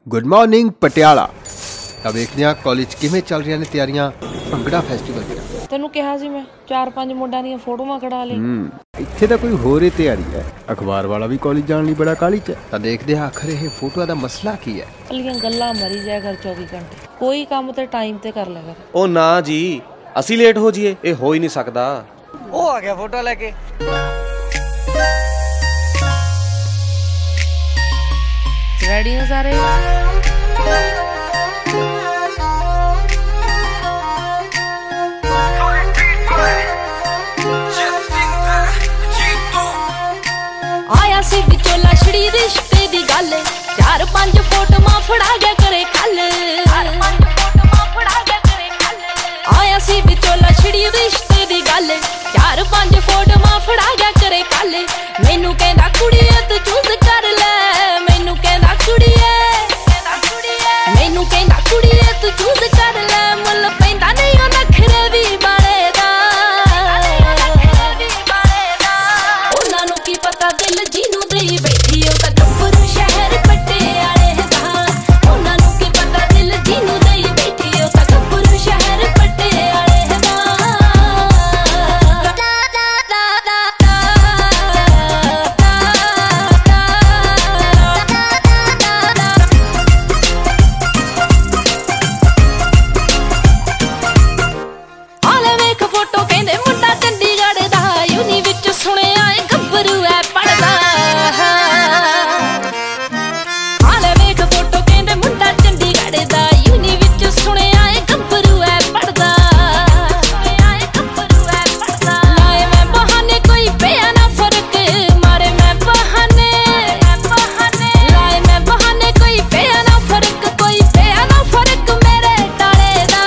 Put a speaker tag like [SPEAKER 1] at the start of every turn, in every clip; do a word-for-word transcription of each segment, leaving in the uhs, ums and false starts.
[SPEAKER 1] Good morning Patiala. ਤਾਂ ਵੇਖਦੇ ਹਾਂ ਕਾਲਜ ਕਿਵੇਂ ਚੱਲ ਰਹੀਆਂ ਨੇ ਤਿਆਰੀਆਂ ਭੰਗੜਾ ਫੈਸਟੀਵਲ ਦੀਆਂ।
[SPEAKER 2] ਤੈਨੂੰ ਕਿਹਾ ਸੀ ਮੈਂ ਚਾਰ ਪੰਜ ਮੁੰਡਿਆਂ ਦੀਆਂ ਫੋਟੋਆਂ ਕਢਾ ਲਈ।
[SPEAKER 1] ਹੂੰ ਇੱਥੇ ਤਾਂ ਕੋਈ ਹੋਰ ਹੀ ਤਿਆਰੀ ਹੈ। ਅਖਬਾਰ ਵਾਲਾ ਵੀ ਕਾਲਜ ਜਾਣ ਲਈ ਬੜਾ ਕਾਹਲੀ 'ਚ ਹੈ। ਤਾਂ ਦੇਖਦੇ ਹਾਂ ਆਖਰ ਇਹ ਫੋਟੋਆਂ ਦਾ ਮਸਲਾ ਕੀ ਹੈ।
[SPEAKER 2] ਕੱਲੀਆਂ ਗੱਲਾਂ ਮਰੀ ਜਾਇਆ ਕਰ ਚੌਵੀ ਘੰਟੇ, ਕੋਈ ਕੰਮ ਤੇ ਟਾਈਮ ਤੇ ਕਰ ਲਿਆ ਕਰ।
[SPEAKER 3] ਉਹ ਨਾ ਜੀ ਅਸੀਂ ਲੇਟ ਹੋ ਜਾਈਏ, ਇਹ ਹੋ ਹੀ ਨਹੀਂ ਸਕਦਾ।
[SPEAKER 4] ਉਹ ਆ ਗਿਆ ਫੋਟੋ ਲੈ ਕੇ।
[SPEAKER 2] ਰੈਡੀ ਹੋ ਸਾਰੇ?
[SPEAKER 5] ਆਇਆ ਸੀ ਵਿੱਚੋਂ ਲਛੜੀ ਰਿਸ਼ਤੇ ਦੀ ਗੱਲ, ਚਾਰ ਪੰਜ ਫੋਟੋਆਂ ਫੜਾ ਗਿਆ ਕਰੇ ਕੱਲ। ਆਇਆ ਸੀ ਵਿੱਚੋਂ ਲਛੜੀ ਰਿਸ਼ਤੇ ਦੀ ਗੱਲ, ਚਾਰ ਪੰਜ ਫੋਟੋਆਂ ਫੜਾ ਗਿਆ ਕਰੇ ਕੱਲ। ਮੈਨੂੰ ਕਹਿੰਦਾ ਕੁੜੀਏ ਤੂੰ ਚੂਜ਼ ਕਰ ਲੈ, ਮੈਨੂੰ ਕਹਿੰਦਾ ਕੁੜੀਏ, ਮੈਨੂੰ ਕਹਿੰਦਾ ਕੁੜੀਏ ਤੂੰ ਚੂਜ਼ ਕਰ ਲੈ। ਮੁੱਲ ਪੈਂਦਾ ਨਹੀਂ ਉਹ ਨਖਰੇ ਵੀ ਬਾਲੇ ਦਾ, ਉਹਨਾਂ ਨੂੰ ਕੀ ਪਤਾ ਦਿਲ ਜਿਹਨੂੰ ਦੇਈ ਬੈਠੀ ਉਹ ਤਾਂ ਗੱਭਰੂ ਸ਼ਹਿਰ ਪਟਿਆਲੇ ਦਾ। ਉਹਨਾਂ ਨੂੰ ਕੀ ਪਤਾ ਦਿਲ ਜਿਹਨੂੰ ਦੇਈ ਬੈਠੀ ਉਹ ਤਾਂ ਗੱਭਰੂ ਸ਼ਹਿਰ ਪਟਿਆਲੇ ਦਾ। ਆਲੇ ਵੇਖ ਫੋਟੋ ਕਹਿੰਦੇ ਮੁੰਡਾ ਚੰਡੀਗੜ੍ਹ ਦਾ, ਯੂਨੀ ਵਿੱਚ ਸੁਣਿਆ ਏ ਗੱਭਰੂ ਐ ਪੜਦਾ। ਆਲੇ ਵੇਖ ਫੋਟੋ ਕਹਿੰਦੇ ਮੁੰਡਾ ਚੰਡੀਗੜ੍ਹ ਦਾ, ਯੂਨੀ ਵਿੱਚ ਸੁਣਿਆ ਏ ਗੱਭਰੂ ਐ ਪੜਦਾ। ਲਾਏ ਮੈਂ ਬਹਾਨੇ ਕੋਈ ਪਿਆ ਨਾ ਫਰਕ, ਮਾਰੇ ਮੈਂ ਬਹਾਨੇ, ਲਾਏ ਮੈਂ ਬਹਾਨੇ ਕੋਈ ਪਿਆ ਨਾ ਫਰਕ, ਕੋਈ ਪਿਆ ਨਾ ਫਰਕ ਮੇਰੇ ਟਾਲੇ ਦਾ।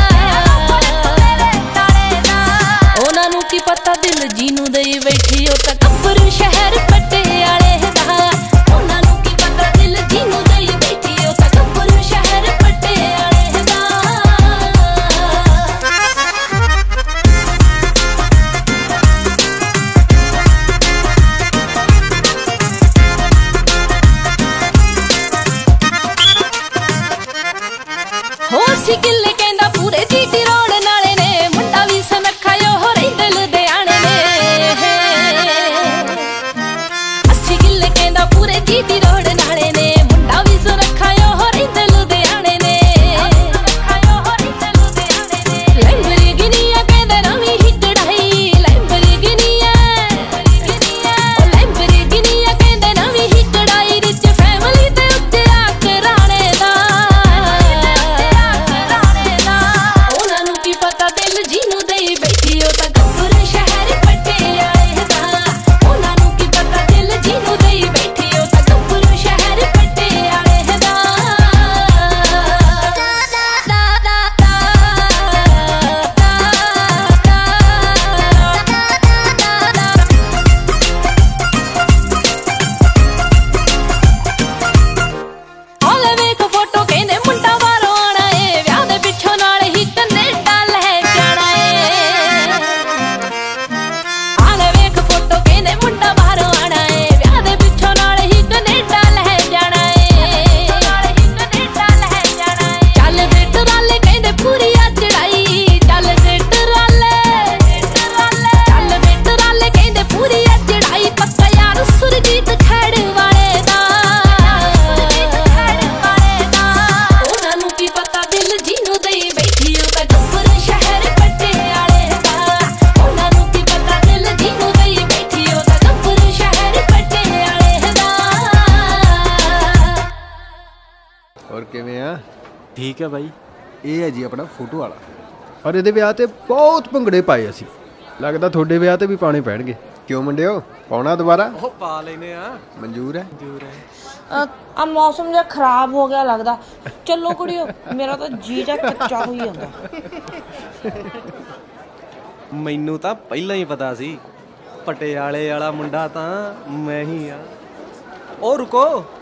[SPEAKER 5] ਉਹਨਾਂ ਨੂੰ ਕੀ ਪਤਾ ਦਿਲ ਜਿਹਨੂੰ ਦੇਈ ਬੈਠੀ ਉਹ ਤਾਂ ਗੱਭਰੂ ਸ਼ਹਿਰ ਪਟਿਆਲੇ ਦਾ। ਉਹਨਾਂ ਨੂੰ ਕੀ ਪਤਾ ਦਿਲ ਜਿਹਨੂੰ ਦੇਈ ਬੈਠੀ ਉਹ ਤਾਂ ਗੱਭਰੂ ਸ਼ਹਿਰ ਪਟਿਆਲੇ ਦਾ। ਹੋ ਸੀ ਗਿੱਲੇ ਕਹਿੰਦਾ ਪੂਰੇ ਜੀਟੀ ਰੋਡ ਨਾਲੇ ਨੇ, ਮੁੰਡਾ ਵੀ ਸੁਨੱਖਾ ਉਹ ਰਹਿੰਦੇ ਲੁਧਿਆਣੇ ਨੇ। ਅੱਸੀ ਗਿੱਲੇ ਕਹਿੰਦਾ ਪੂਰੇ ਜੀਟੀ ਰੋਡ ਨਾਲੇ ਨੇ, ਮੁੰਡਾ ਵੀ ਸੁਨੱਖਾ ਉਹ ਰਹਿੰਦੇ ਲੁਧਿਆਣੇ ਨੇ। ਲੈਂਬਰਗਿਨੀਆਂ ਕਹਿੰਦੇ ਨਵੀਂ ਹੀ ਕਢਾਈ, ਲੈਂਬਰਗਿਨੀਆਂ, ਉਹ ਲੈਂਬਰਗਿਨੀਆਂ ਕਹਿੰਦੇ ਨਵੀਂ ਹੀ ਕਢਾਈ, ਰਿਚ ਫੈਮਿਲੀ ਤੇ ਉੱਤੇ ਆ ਘਰਾਣੇ ਦਾ। ਉਹਨਾਂ ਨੂੰ ਕੀ ਪਤਾ ਦਿਲ ਜਿਹਨੂੰ ਦੇਈ ਬੈਠੀ ਉਹ ਤਾਂ ਗੱਭਰੂ ਸ਼ਹਿਰ ਪਟਿਆਲੇ ਦਾ। ਉਹਨਾਂ ਨੂੰ ਕੀ ਪਤਾ ਦਿਲ ਜਿਹਨੂੰ ਦੇਈ ਬੈਠੀ ਉਹ ਤਾਂ ਗੱਭਰੂ ਸ਼ਹਿਰ ਪਟਿਆਲੇ ਦਾ। ਆਲੇ ਵੇਖ ਫੋਟੋ ਕਹਿੰਦੇ ਮੁੰਡਾ ਬਾਹਰੋਂ ਆਣਾ ਏ, ਵਿਆਹ ਦੇ ਪਿੱਛੋਂ ਨਾਲ ਹੀ ਕੈਨੇਡਾ ਲੈ ਜਾਣਾ ਏ। ਆਲੇ ਵੇਖ ਫੋਟੋ ਕਹਿੰਦੇ ਮੁੰਡਾ ਬਾਹਰੋਂ ਆਣਾ ਏ, ਵਿਆਹ ਦੇ ਪਿੱਛੋਂ ਨਾਲ ਹੀ ਕੈਨੇਡਾ ਲੈ ਜਾਣਾ ਏ। ਚੱਲਦੇ ਟਰਾਲੇ ਕਹਿੰਦੇ ਪੂਰੀ ਆ ਚੜਾਈ, ਚੱਲਦੇ ਟਰਾਲੇ, ਚੱਲਦੇ ਟਰਾਲੇ ਕਹਿੰਦੇ ਪੂਰੀ ਆ ਚੜਾਈ, ਪੱਕਾ ਯਾਰ ਸੁਰਜੀਤ ਖੈੜ ਵਾਲੇ ਦਾ। ਉਹਨਾਂ ਨੂੰ ਕੀ ਪਤਾ ਦਿਲ ਜਿਹਨੂੰ ਦੇਈ ਬੈਠੀ ਉਹ ਤਾਂ ਗੱਭਰੂ ਸ਼ਹਿਰ ਪਟਿਆਲੇ ਦਾ। ਉਹਨਾਂ ਨੂੰ ਕੀ ਪਤਾ ਦਿਲ ਜਿਹਨੂੰ ਦੇਈ ਬੈਠੀ ਉਹ ਤਾਂ ਗੱਭਰੂ ਸ਼ਹਿਰ ਪਟਿਆਲੇ ਦਾ।
[SPEAKER 1] ਹੋਰ ਕਿਵੇਂ ਆ?
[SPEAKER 3] ਠੀਕ ਹੈ ਬਾਈ।
[SPEAKER 1] ਇਹ ਹੈ ਜੀ ਆਪਣਾ ਫੋਟੋ ਵਾਲਾ। ਔਰ ਇਹਦੇ ਵਿਆਹ ਤੇ ਬਹੁਤ ਭੰਗੜੇ ਪਾਏ ਅਸੀਂ, ਲੱਗਦਾ ਤੁਹਾਡੇ ਵਿਆਹ ਤੇ ਵੀ ਪਾਣੇ ਪੈਣਗੇ। ਕਿਉਂ ਮੁੰਡਿਓ, ਪਾਉਣਾ ਦੁਬਾਰਾ?
[SPEAKER 3] ਉਹ ਪਾ ਲੈਨੇ ਆ।
[SPEAKER 1] ਮਨਜ਼ੂਰ ਹੈ?
[SPEAKER 3] ਦੂਰ ਹੈ।
[SPEAKER 2] ਆ ਮੌਸਮ ਜਿਹਾ ਖਰਾਬ ਹੋ ਗਿਆ ਲੱਗਦਾ, ਚੱਲੋ ਕੁੜੀਓ, ਮੇਰਾ ਤਾਂ ਜੀ ਜਾ ਕੱਚਾ ਹੋਈ ਜਾਂਦਾ।
[SPEAKER 3] ਮੈਨੂੰ ਤਾਂ ਪਹਿਲਾਂ ਹੀ ਪਤਾ ਸੀ, ਪਟਿਆਲੇ ਵਾਲਾ ਮੁੰਡਾ ਤਾਂ ਮੈਂ ਹੀ ਆ। ਉਹ ਰੁਕੋ,